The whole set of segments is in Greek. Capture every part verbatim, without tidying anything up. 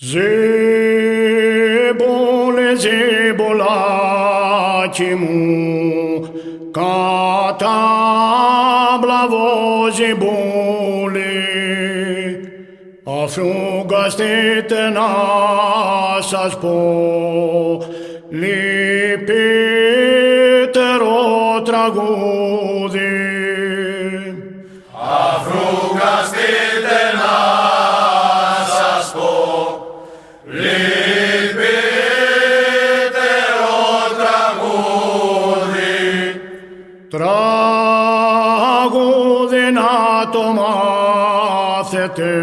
Ζήμπολε, ζήμπολάκι μου, κατάμπλαβο ζήμπολε, αφρούγκαστείτε να σας πω, λυπητερό τραγούδι. Αφρούγκαστείτε να σας πω, λυπητερό τραγούδι. Τραγούδι να το μάθετε,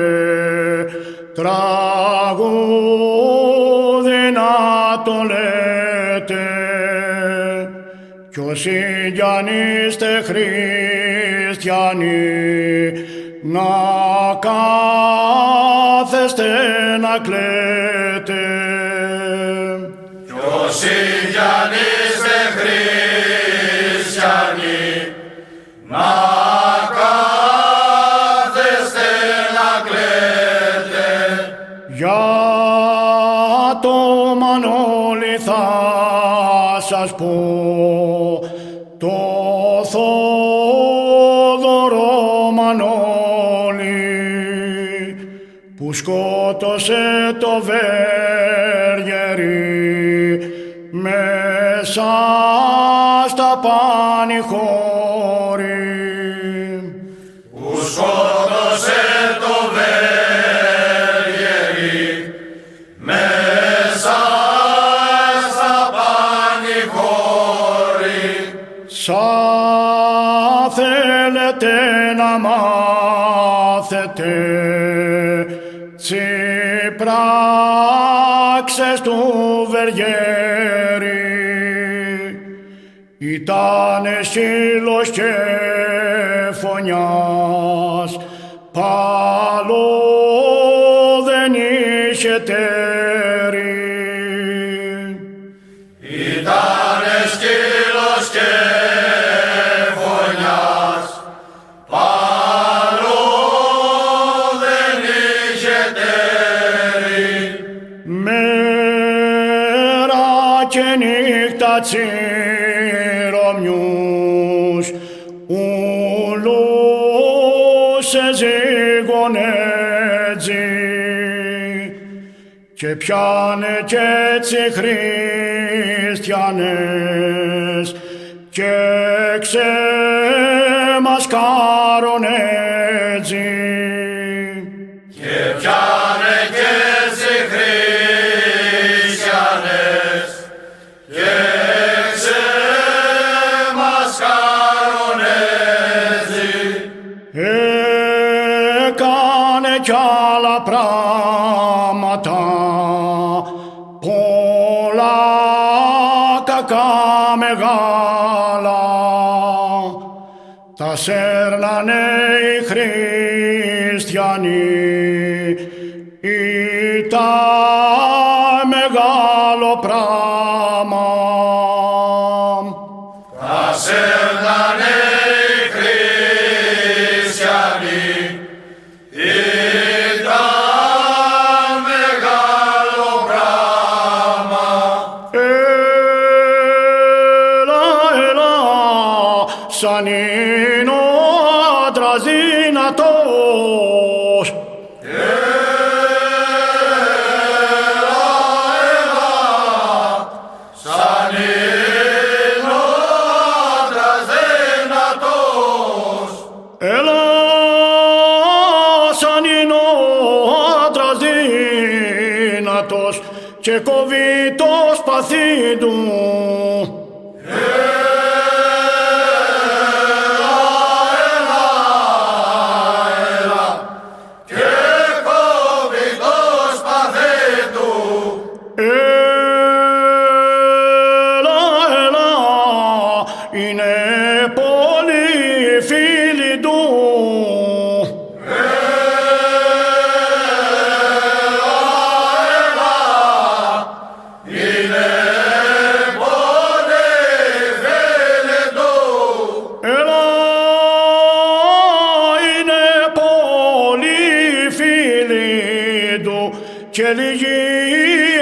τραγούδι να το λέτε, κι όσοι κι αν είστε χριστιανοί, να κάθεστε να κλαίτε. Κι όσοι κι αν είστε χριστιανοί, να κάθεστε να κλαίτε. Για το Μανώλη θα σας πω, το Θόδωρο Μανώλη, που σκότωσε το Βέργερι μέσα στα πανηχώρη. Που σκότωσε το Βέργερι μέσα στα πανηχώρη. Σα θέλετε να μάθετε τσι πράξες του Βεργέρη, ήτανε σκύλος και φωνιάς, πάλο δεν είχε τέρι. Ήτανε σκύλος και φωνιάς, πάλο δεν είχε τέρι. Μέρα και νύχτα τσιρομιούς, ουλούς εζήγωνε έτσι, και πιάνε κι έτσι χριστιανές, και ξεμασκάρουν έτσι. Και πιάνε κι έτσι χριστιανές, και ξεμασκάρουν έτσι. Έκανε κι άλλα πράγματα, πολλά κακά μεγάλα, τα σέρνανε οι χριστιανοί, ήταν μεγάλο πράγμα. Τα σέρνανε οι χριστιανοί, ήταν μεγάλο πράγμα. Έλα, έλα, σαν είναι ο άντρας δυνατός. Έλα, έλα, σαν είναι ο άντρας δυνατός. Έλα, σαν είναι ο άντρας δυνατός, και κόβει το σπαθί του. Είναι πολύ φίλοι του. Είναι πολύ και λίγη